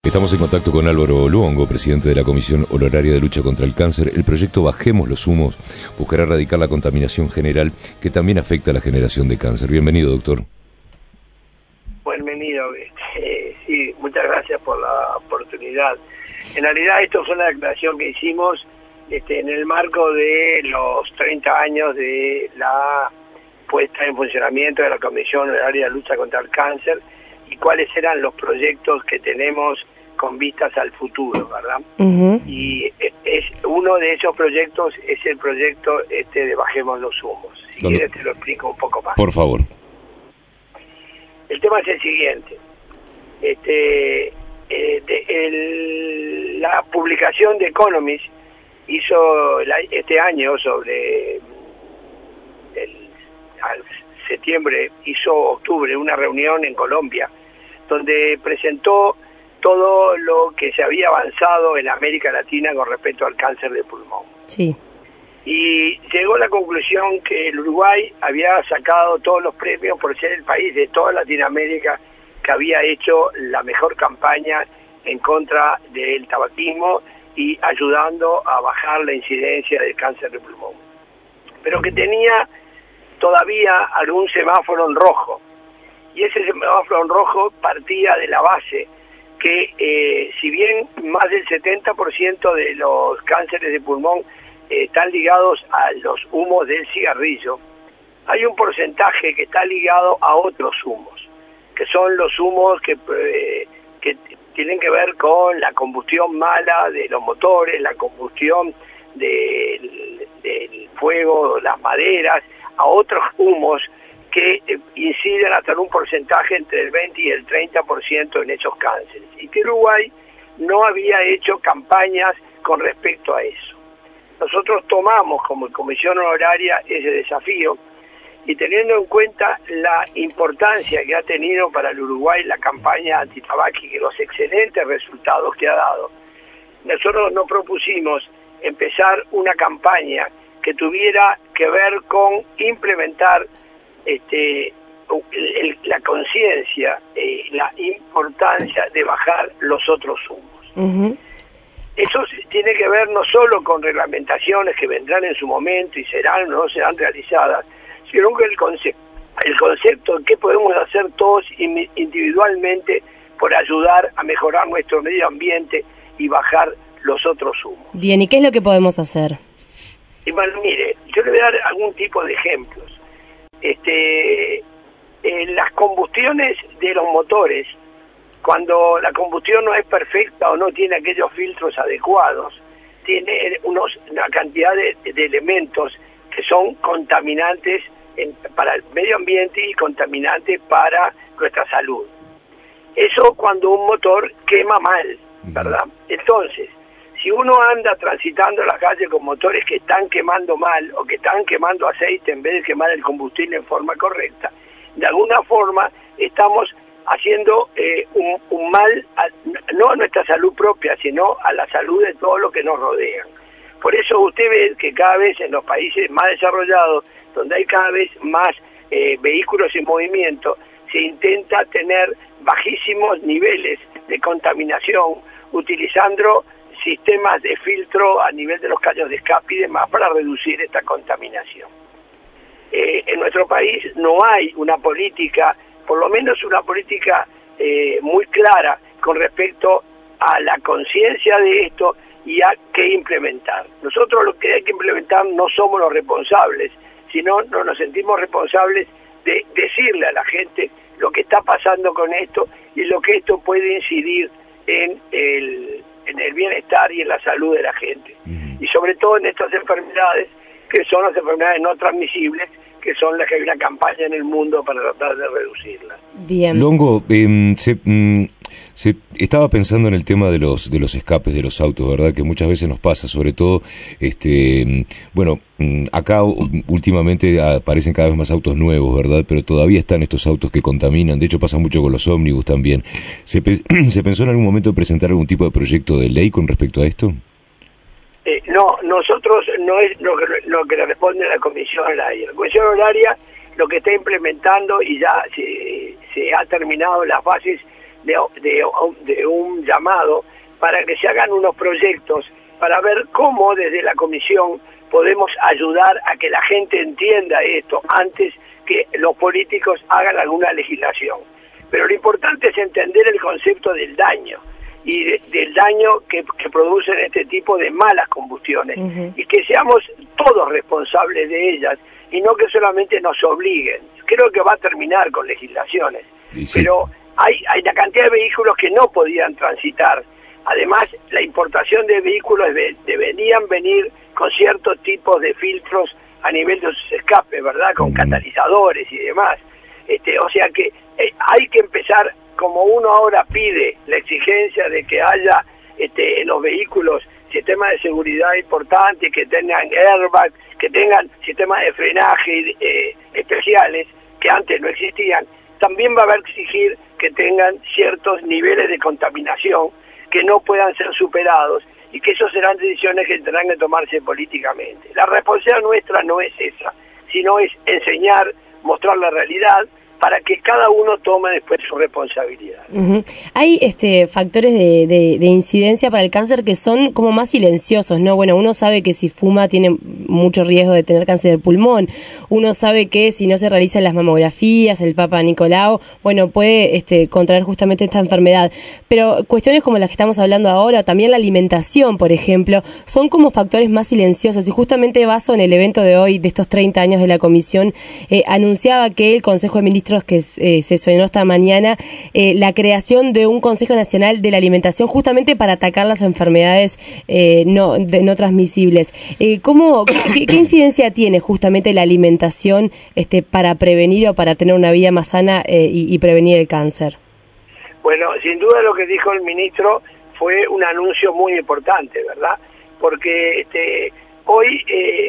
Estamos en contacto con Álvaro Luongo, presidente de la Comisión Honoraria de Lucha contra el Cáncer. El proyecto Bajemos los Humos buscará erradicar la contaminación general que también afecta a la generación de cáncer. Bienvenido, doctor. Bienvenido. Sí, muchas gracias por la oportunidad. En realidad esto fue una declaración que hicimos en el marco de los 30 años de la puesta en funcionamiento de la Comisión Honoraria de Lucha contra el Cáncer y cuáles eran los proyectos que tenemos con vistas al futuro, ¿verdad? Y es uno de esos proyectos es el proyecto de Bajemos los Humos. Si quieres te lo explico un poco más. Por favor. El tema es el siguiente. La publicación de Economist hizo este año sobre octubre, una reunión en Colombia, donde presentó todo lo que se había avanzado en América Latina con respecto al cáncer de pulmón. Sí. Y llegó a la conclusión que el Uruguay había sacado todos los premios por ser el país de toda Latinoamérica que había hecho la mejor campaña en contra del tabaquismo y ayudando a bajar la incidencia del cáncer de pulmón. Pero que tenía todavía algún semáforo en rojo. Y ese semáforo en rojo partía de la base que si bien más del 70% de los cánceres de pulmón están ligados a los humos del cigarrillo, hay un porcentaje que está ligado a otros humos, que son los humos que tienen que ver con la combustión mala de los motores, la combustión del fuego, las maderas, a otros humos que inciden hasta en un porcentaje entre el 20 y el 30% en esos cánceres. Y que Uruguay no había hecho campañas con respecto a eso. Nosotros tomamos como comisión honoraria ese desafío y teniendo en cuenta la importancia que ha tenido para el Uruguay la campaña antitabáquica y los excelentes resultados que ha dado, nosotros nos propusimos empezar una campaña que tuviera que ver con implementar la conciencia, la importancia de bajar los otros humos. Eso tiene que ver no solo con reglamentaciones que vendrán en su momento y serán o no serán realizadas, sino con el concepto de qué podemos hacer todos individualmente por ayudar a mejorar nuestro medio ambiente y bajar los otros humos. Bien, ¿y qué es lo que podemos hacer? Y bueno, mire, yo le voy a dar algún tipo de ejemplos. Las combustiones de los motores, cuando la combustión no es perfecta o no tiene aquellos filtros adecuados, tiene una cantidad de elementos que son contaminantes para el medio ambiente y contaminantes para nuestra salud. Eso cuando un motor quema mal, ¿verdad? Entonces, si uno anda transitando la calle con motores que están quemando mal o que están quemando aceite en vez de quemar el combustible en forma correcta, de alguna forma estamos haciendo un mal no a nuestra salud propia, sino a la salud de todos los que nos rodean. Por eso usted ve que cada vez en los países más desarrollados, donde hay cada vez más vehículos en movimiento, se intenta tener bajísimos niveles de contaminación utilizando sistemas de filtro a nivel de los caños de escape y demás para reducir esta contaminación. En nuestro país no hay una política, por lo menos una política muy clara con respecto a la conciencia de esto y a qué implementar. Nosotros lo que hay que implementar no somos los responsables, sino nos sentimos responsables de decirle a la gente lo que está pasando con esto y lo que esto puede incidir en el bienestar y en la salud de la gente. Y sobre todo en estas enfermedades, que son las enfermedades no transmisibles, que son las que hay una campaña en el mundo para tratar de reducirlas. Bien. Luongo, se estaba pensando en el tema de los escapes de los autos, ¿verdad? Que muchas veces nos pasa, sobre todo, acá últimamente aparecen cada vez más autos nuevos, ¿verdad? Pero todavía están estos autos que contaminan, de hecho pasa mucho con los ómnibus también. ¿Se pensó en algún momento presentar algún tipo de proyecto de ley con respecto a esto? No, nosotros no es lo que le responde a la Comisión Honoraria. La Comisión Honoraria lo que está implementando y ya se ha terminado las fases de un llamado para que se hagan unos proyectos para ver cómo desde la comisión podemos ayudar a que la gente entienda esto antes que los políticos hagan alguna legislación. Pero lo importante es entender el concepto del daño y del daño que producen este tipo de malas combustiones, y que seamos todos responsables de ellas y no que solamente nos obliguen. Creo que va a terminar con legislaciones, pero hay una cantidad de vehículos que no podían transitar. Además, la importación de vehículos deberían venir con ciertos tipos de filtros a nivel de sus escapes, ¿verdad? Con catalizadores y demás. O sea que hay que empezar, como uno ahora pide la exigencia de que haya en los vehículos sistemas de seguridad importantes, que tengan airbag, que tengan sistemas de frenaje especiales que antes no existían. También va a haber que exigir que tengan ciertos niveles de contaminación que no puedan ser superados, y que eso serán decisiones que tendrán que tomarse políticamente. La responsabilidad nuestra no es esa, sino es enseñar, mostrar la realidad, para que cada uno tome después su responsabilidad. Hay factores de incidencia para el cáncer que son como más silenciosos, ¿no? Bueno, uno sabe que si fuma tiene mucho riesgo de tener cáncer del pulmón, uno sabe que si no se realizan las mamografías, el Papa Nicolau, bueno, puede contraer justamente esta enfermedad. Pero cuestiones como las que estamos hablando ahora, o también la alimentación, por ejemplo, son como factores más silenciosos. Y justamente Basso, en el evento de hoy, de estos 30 años de la Comisión, anunciaba que el Consejo de Ministros que se sonó esta mañana, la creación de un Consejo Nacional de la Alimentación justamente para atacar las enfermedades no transmisibles. ¿Qué incidencia tiene justamente la alimentación para prevenir o para tener una vida más sana y prevenir el cáncer? Bueno, sin duda lo que dijo el ministro fue un anuncio muy importante, ¿verdad? Porque hoy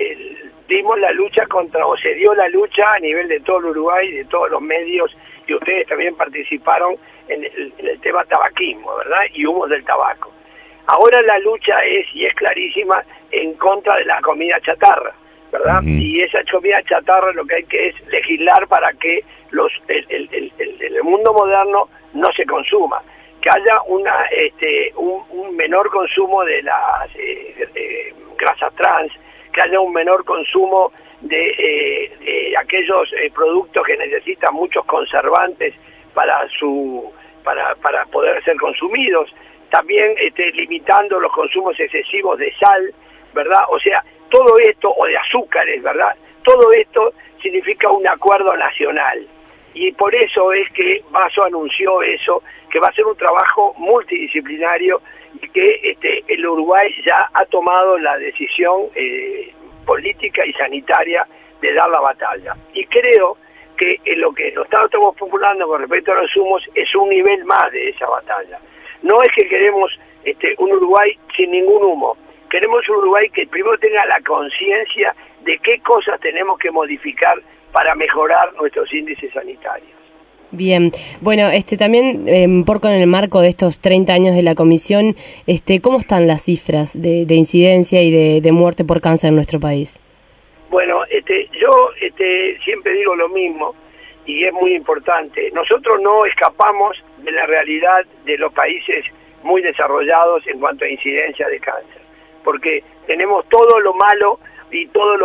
dimos la lucha se dio la lucha a nivel de todo el Uruguay, de todos los medios, y ustedes también participaron en el tema tabaquismo, ¿verdad? Y humos del tabaco. Ahora la lucha es clarísima, en contra de la comida chatarra, ¿verdad? Y esa comida chatarra lo que hay que es legislar para que el mundo moderno no se consuma, que haya un menor consumo de las grasas trans, que haya un menor consumo de aquellos productos que necesitan muchos conservantes para poder ser consumidos, también limitando los consumos excesivos de sal, ¿verdad? O sea, todo esto, o de azúcares, ¿verdad? Todo esto significa un acuerdo nacional, y por eso es que Basso anunció eso, que va a ser un trabajo multidisciplinario, y que el Uruguay ya ha tomado la decisión política y sanitaria de dar la batalla. Y creo que lo que nosotros estamos populando con respecto a los humos es un nivel más de esa batalla. No es que queremos un Uruguay sin ningún humo, queremos un Uruguay que primero tenga la conciencia de qué cosas tenemos que modificar para mejorar nuestros índices sanitarios. Bien, bueno, también en el marco de estos 30 años de la Comisión, ¿cómo están las cifras de incidencia y de muerte por cáncer en nuestro país? Bueno, yo siempre digo lo mismo, y es muy importante. Nosotros no escapamos de la realidad de los países muy desarrollados en cuanto a incidencia de cáncer, porque tenemos todo lo malo y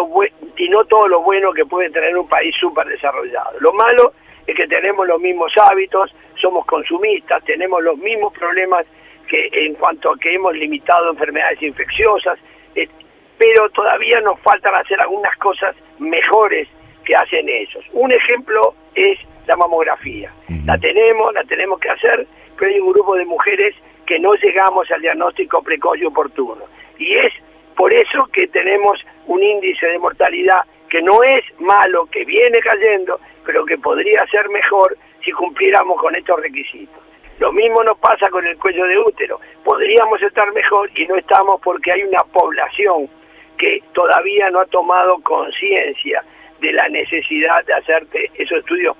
no todo lo bueno que puede tener un país súper desarrollado. Lo malo es que tenemos los mismos hábitos, somos consumistas, tenemos los mismos problemas que en cuanto a que hemos limitado enfermedades infecciosas, pero todavía nos faltan hacer algunas cosas mejores que hacen ellos. Un ejemplo es la mamografía. La tenemos que hacer, pero hay un grupo de mujeres que no llegamos al diagnóstico precoz y oportuno. Y es por eso que tenemos un índice de mortalidad que no es malo, que viene cayendo, pero que podría ser mejor si cumpliéramos con estos requisitos. Lo mismo nos pasa con el cuello de útero. Podríamos estar mejor y no estamos, porque hay una población que todavía no ha tomado conciencia de la necesidad de hacerte esos estudios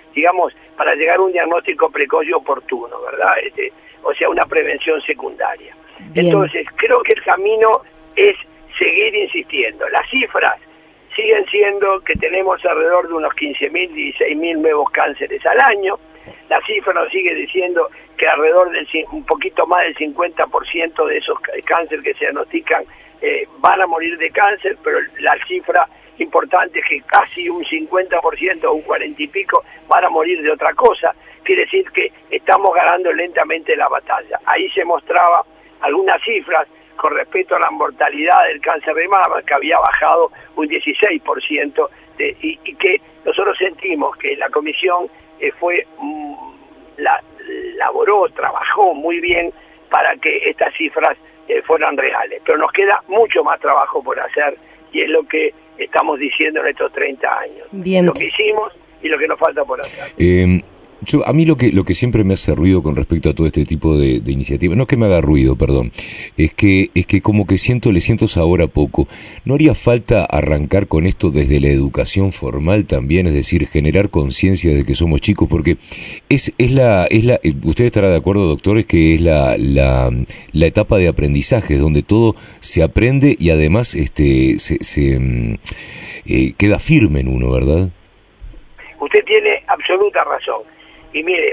para llegar a un diagnóstico precoz y oportuno, ¿verdad? O sea, una prevención secundaria. Bien. Entonces, creo que el camino es seguir insistiendo. Las cifras siguen siendo que tenemos alrededor de unos 15.000, 16.000 nuevos cánceres al año. La cifra nos sigue diciendo que alrededor del un poquito más del 50% de esos cáncer que se diagnostican van a morir de cáncer, pero la cifra importante es que casi un 50% o un 40 y pico van a morir de otra cosa. Quiere decir que estamos ganando lentamente la batalla. Ahí se mostraba algunas cifras con respecto a la mortalidad del cáncer de mama, que había bajado un 16%, y que nosotros sentimos que la comisión trabajó muy bien para que estas cifras fueran reales. Pero nos queda mucho más trabajo por hacer, y es lo que estamos diciendo en estos 30 años. Bien. Lo que hicimos y lo que nos falta por hacer. A mí lo que siempre me hace ruido con respecto a todo este tipo de iniciativas, no es que me haga ruido, perdón, es que como que le siento sabor a poco. ¿No haría falta arrancar con esto desde la educación formal también? Es decir, generar conciencia de que somos chicos, porque usted estará de acuerdo, doctores, que es la etapa de aprendizaje, donde todo se aprende y además queda firme en uno, ¿verdad? Usted tiene absoluta razón. Y mire,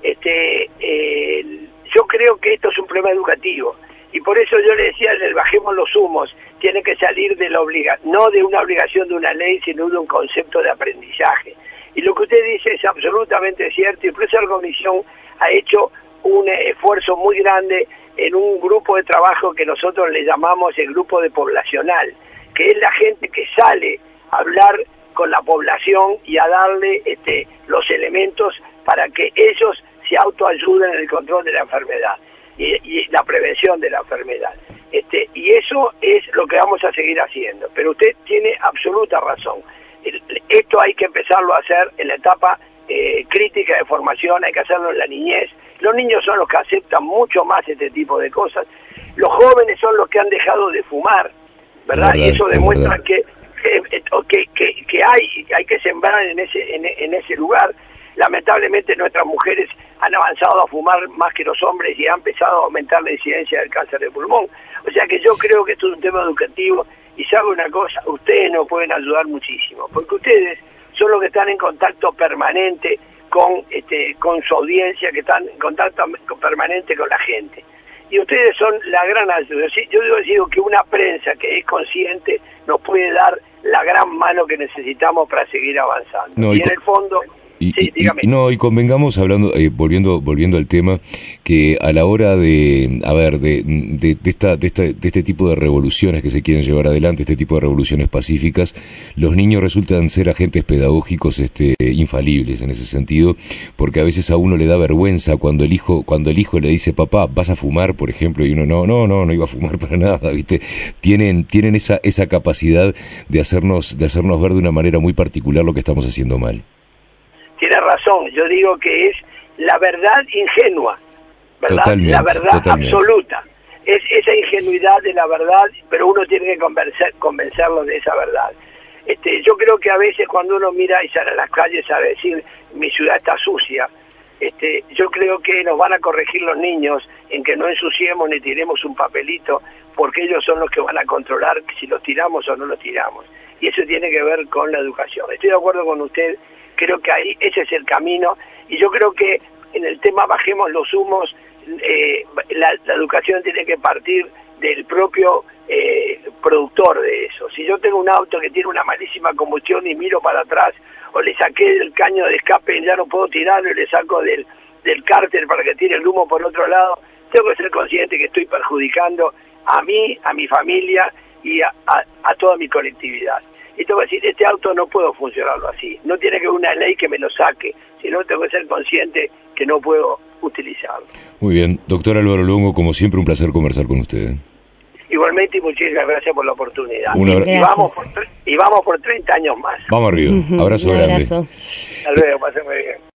yo creo que esto es un problema educativo, y por eso yo le decía, bajemos los humos, tiene que salir de no de una obligación de una ley, sino de un concepto de aprendizaje. Y lo que usted dice es absolutamente cierto, y por eso la Comisión ha hecho un esfuerzo muy grande en un grupo de trabajo que nosotros le llamamos el grupo de poblacional, que es la gente que sale a hablar con la población y a darle los elementos para que ellos se autoayuden en el control de la enfermedad y la prevención de la enfermedad. Y eso es lo que vamos a seguir haciendo. Pero usted tiene absoluta razón. Esto hay que empezarlo a hacer en la etapa crítica de formación, hay que hacerlo en la niñez. Los niños son los que aceptan mucho más este tipo de cosas. Los jóvenes son los que han dejado de fumar, ¿verdad? Y eso demuestra que hay que sembrar en ese lugar. Lamentablemente nuestras mujeres han avanzado a fumar más que los hombres y ha empezado a aumentar la incidencia del cáncer de pulmón. O sea que yo creo que esto es un tema educativo, y sabe una cosa, ustedes nos pueden ayudar muchísimo, porque ustedes son los que están en contacto permanente con su audiencia, que están en contacto permanente con la gente. Y ustedes son la gran ayuda. Yo digo que una prensa que es consciente nos puede dar la gran mano que necesitamos para seguir avanzando. Y en el fondo... Y convengamos, hablando, volviendo al tema, que a la hora de este tipo de revoluciones que se quieren llevar adelante, este tipo de revoluciones pacíficas, los niños resultan ser agentes pedagógicos infalibles en ese sentido, porque a veces a uno le da vergüenza cuando el hijo le dice, papá, ¿vas a fumar?, por ejemplo, y uno no iba a fumar para nada, ¿viste? Tienen esa capacidad de hacernos ver de una manera muy particular lo que estamos haciendo mal. Tiene razón, yo digo que es la verdad ingenua, ¿verdad? Totalmente, la verdad absoluta. Es esa ingenuidad de la verdad, pero uno tiene que convencerlo de esa verdad. Yo creo que a veces cuando uno mira y sale a las calles a decir, mi ciudad está sucia, yo creo que nos van a corregir los niños en que no ensuciemos ni tiremos un papelito, porque ellos son los que van a controlar si los tiramos o no los tiramos. Y eso tiene que ver con la educación. Estoy de acuerdo con usted. Creo que ahí ese es el camino, y yo creo que en el tema bajemos los humos, la educación tiene que partir del propio productor de eso. Si yo tengo un auto que tiene una malísima combustión y miro para atrás, o le saqué el caño de escape y ya no puedo tirarlo, y le saco del cárter para que tire el humo por otro lado, tengo que ser consciente que estoy perjudicando a mí, a mi familia y a toda mi colectividad. Y tengo que decir, este auto no puedo funcionarlo así. No tiene que haber una ley que me lo saque, sino tengo que ser consciente que no puedo utilizarlo. Muy bien. Doctor Álvaro Luongo, como siempre, un placer conversar con usted. Igualmente, y muchísimas gracias por la oportunidad. Y vamos por 30 años más. Vamos arriba. Abrazo grande. Abrazo. Hasta luego, pasen muy bien.